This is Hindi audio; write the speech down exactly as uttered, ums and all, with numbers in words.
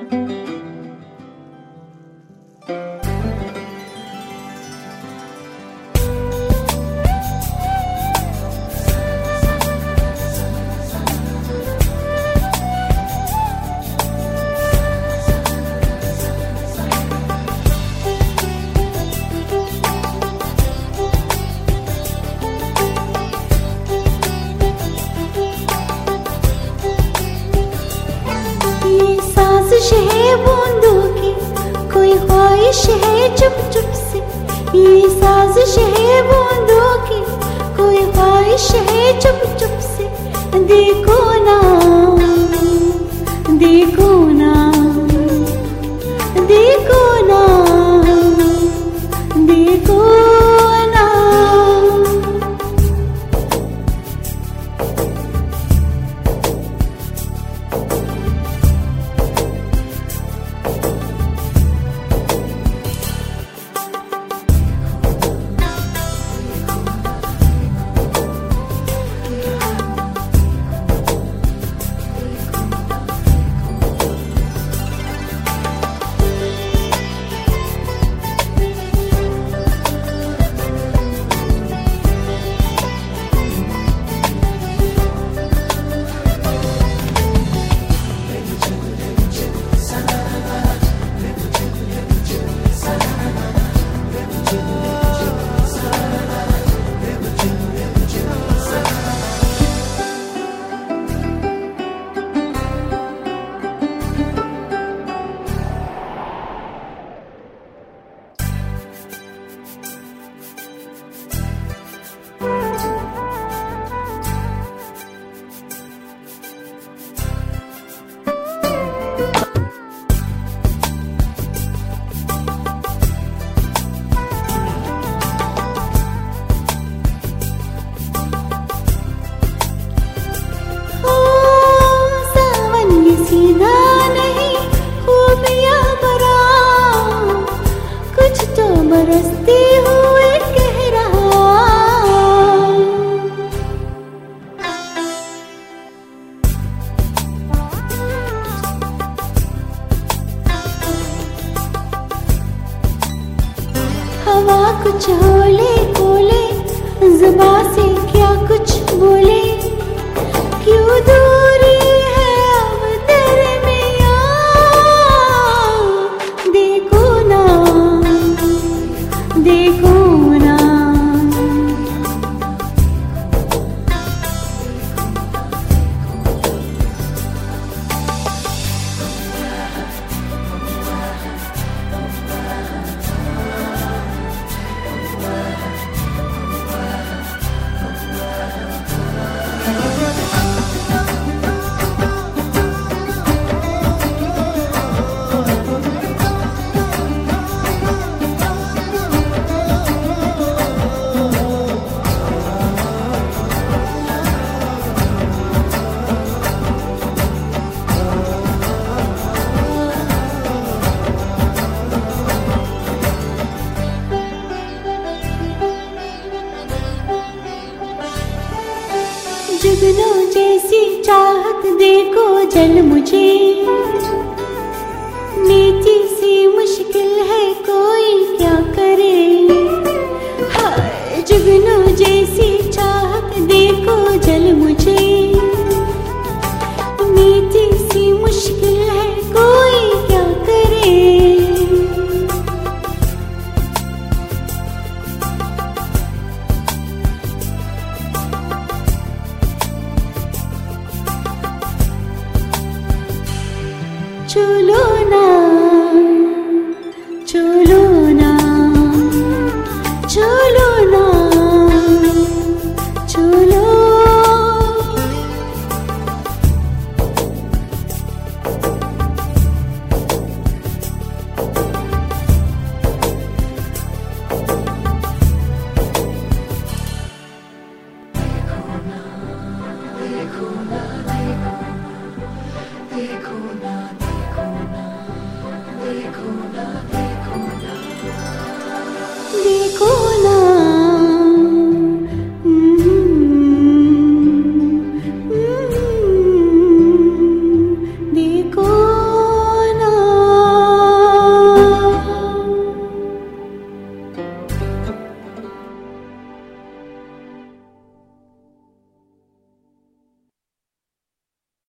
है बूंदों की कोई ख्वाहिश है चुप चुप से, ये साजिश है बूंदों की कोई ख्वाहिश है चुप चुप से। देखो ना देखो ना देखो ना देखो ना। सीधा नहीं खूबियां भरा, कुछ तो बरसते हुए कह रहा। हवा कुछ होले बोले, ज़ुबान से क्या कुछ बोले, क्यों दूरी देखो ना। जुगनू जैसी चाहत देखो जल मुझे, मीठी सी मुश्किल है कोई क्या करे। हाय जुगनू जैसी चाहत देखो जल मुझे, मीठी सी मुश्किल है कोई क्या करे। चलो ना चलो ना चलो ना चलो। देखो ना देखो ना देखो ना देखो ना।